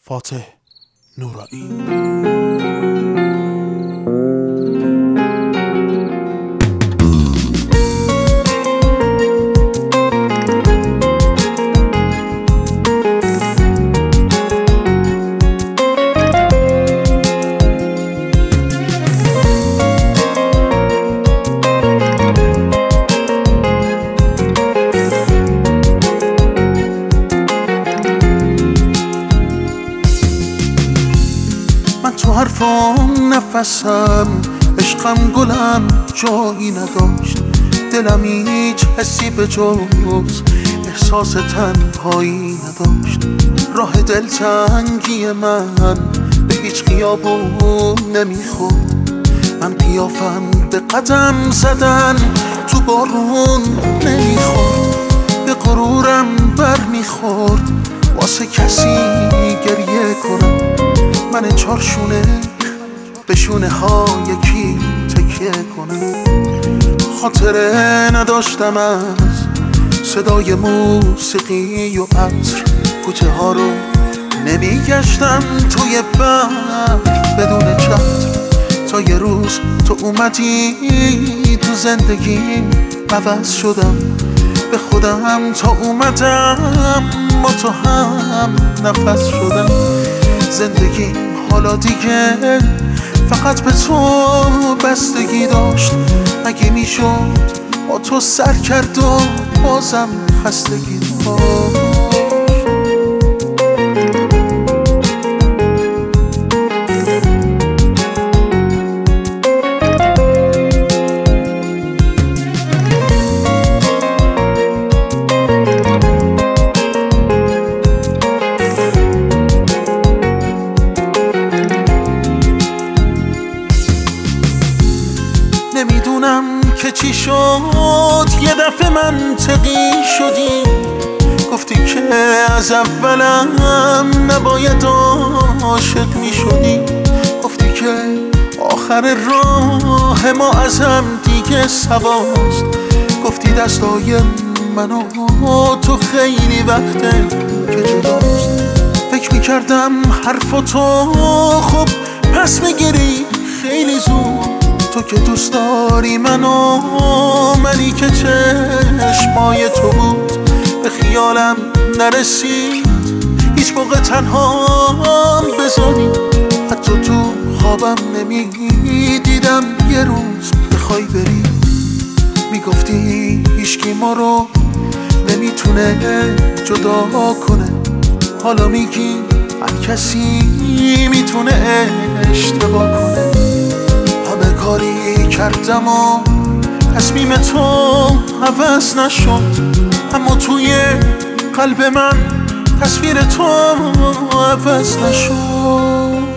فاتح نورانی. تو حرفام نفسم، عشقم گلم جایی نداشت، دلم هیچ حسی به جز احساس تنهایی نداشت. راه دلتنگی من به هیچ خیابون نمیخورد، من قیافم به قدم زدن تو بارون نمیخورد. به غرورم بر میخورد واسه کسی گریه کنم، من چارشونه به شونه ها یکی تکیه کنم. خاطره نداشتم از صدای موسیقی و عطر، کوچه ها رو نمیگشتم توی بحر بدون چتر. تا یه روز تو اومدی تو زندگی عوض شدم، به خودم تا اومدم با تو هم نفس شدم. زندگی حالا دیگه فقط به تو بستگی داشت، اگه میشد با تو سر کرد و بازم خستگی داشت. نمیدونم که چی شد، یه دفعه منطقی شدی، گفتی که از اولم نباید عاشق میشدی. گفتی که آخر راه ما از هم دیگه سواست. گفتی دستای من و تو خیلی وقته که جداست. فکر میکردم حرفاتو خب پس میگیری خیلی زود، تو که دوست داری منو، منی که چشمای تو بود. به خیالم نرسید هیچ موقع تنهام بذاری، حتی تو خوابم نمیدیدم یه روز بخوای بری. میگفتی هیچکی ما رو نمیتونه جدا کنه، حالا میگی هر کسی میتونه اشتباه کنه. همه کاری کردم و تصمیم تو عوض نشد، اما توی قلب من تصویر تو عوض نشد.